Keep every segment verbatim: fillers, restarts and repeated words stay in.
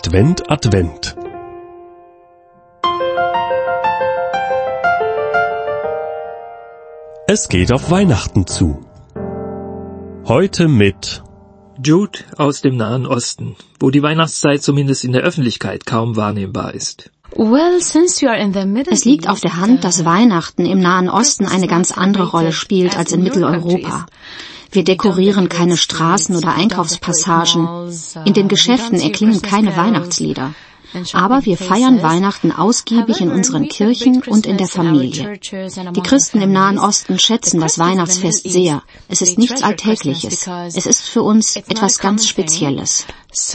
Advent, Advent. Es geht auf Weihnachten zu. Heute mit Jude aus dem Nahen Osten, wo die Weihnachtszeit zumindest in der Öffentlichkeit kaum wahrnehmbar ist. Es liegt auf der Hand, dass Weihnachten im Nahen Osten eine ganz andere Rolle spielt als in Mitteleuropa. Wir dekorieren keine Straßen oder Einkaufspassagen. In den Geschäften erklingen keine Weihnachtslieder. Aber wir feiern Weihnachten ausgiebig in unseren Kirchen und in der Familie. Die Christen im Nahen Osten schätzen das Weihnachtsfest sehr. Es ist nichts Alltägliches. Es ist für uns etwas ganz Spezielles.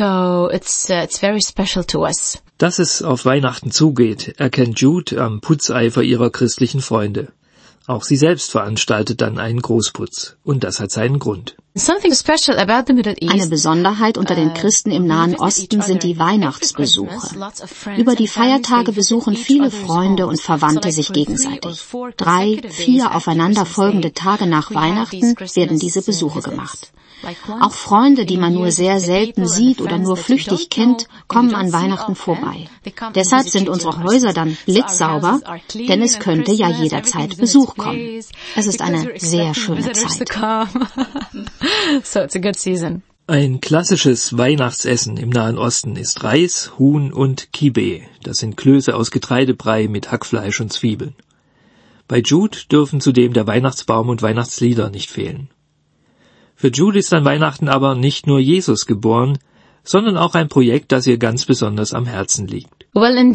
Dass es auf Weihnachten zugeht, erkennt Jude am Putzeifer ihrer christlichen Freunde. Auch sie selbst veranstaltet dann einen Großputz. Und das hat seinen Grund. Eine Besonderheit unter den Christen im Nahen Osten sind die Weihnachtsbesuche. Über die Feiertage besuchen viele Freunde und Verwandte sich gegenseitig. Drei, vier aufeinanderfolgende Tage nach Weihnachten werden diese Besuche gemacht. Auch Freunde, die man nur sehr selten sieht oder nur flüchtig kennt, kommen an Weihnachten vorbei. Deshalb sind unsere Häuser dann blitzsauber, denn es könnte ja jederzeit Besuch kommen. Es ist eine sehr schöne Zeit. Ein klassisches Weihnachtsessen im Nahen Osten ist Reis, Huhn und Kibbeh. Das sind Klöße aus Getreidebrei mit Hackfleisch und Zwiebeln. Bei Jude dürfen zudem der Weihnachtsbaum und Weihnachtslieder nicht fehlen. Für Jude ist an Weihnachten aber nicht nur Jesus geboren, sondern auch ein Projekt, das ihr ganz besonders am Herzen liegt. Eine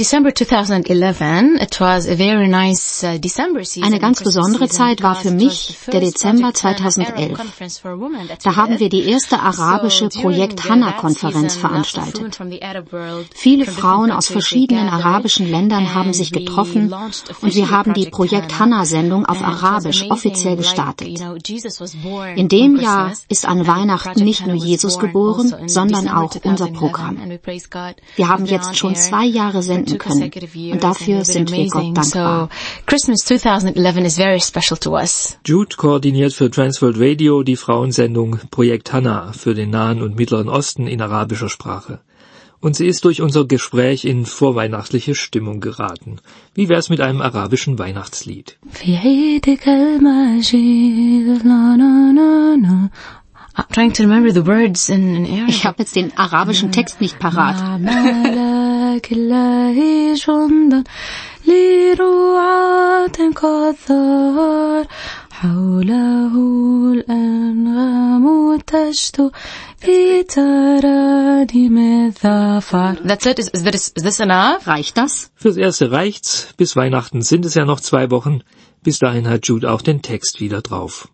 ganz besondere Zeit war für mich der Dezember zweitausendelf. Da haben wir die erste arabische Projekt Hannah-Konferenz veranstaltet. Viele Frauen aus verschiedenen arabischen Ländern haben sich getroffen und wir haben die Projekt Hannah-Sendung auf Arabisch offiziell gestartet. In dem Jahr ist an Weihnachten nicht nur Jesus geboren, sondern auch unser Programm. Wir haben jetzt schon zwei Jahre senden können und dafür sind wir Gott dankbar. Jude koordiniert für Transworld Radio die Frauensendung Projekt Hannah für den Nahen und Mittleren Osten in arabischer Sprache. Und sie ist durch unser Gespräch in vorweihnachtliche Stimmung geraten. Wie wär's mit einem arabischen Weihnachtslied? I'm trying to remember the words in, in Arabic. Ich habe jetzt den arabischen Text nicht parat. That's it. Is, is, this, is this enough? Reicht das? Fürs Erste reicht's. Bis Weihnachten sind es ja noch zwei Wochen. Bis dahin hat Jude auch den Text wieder drauf.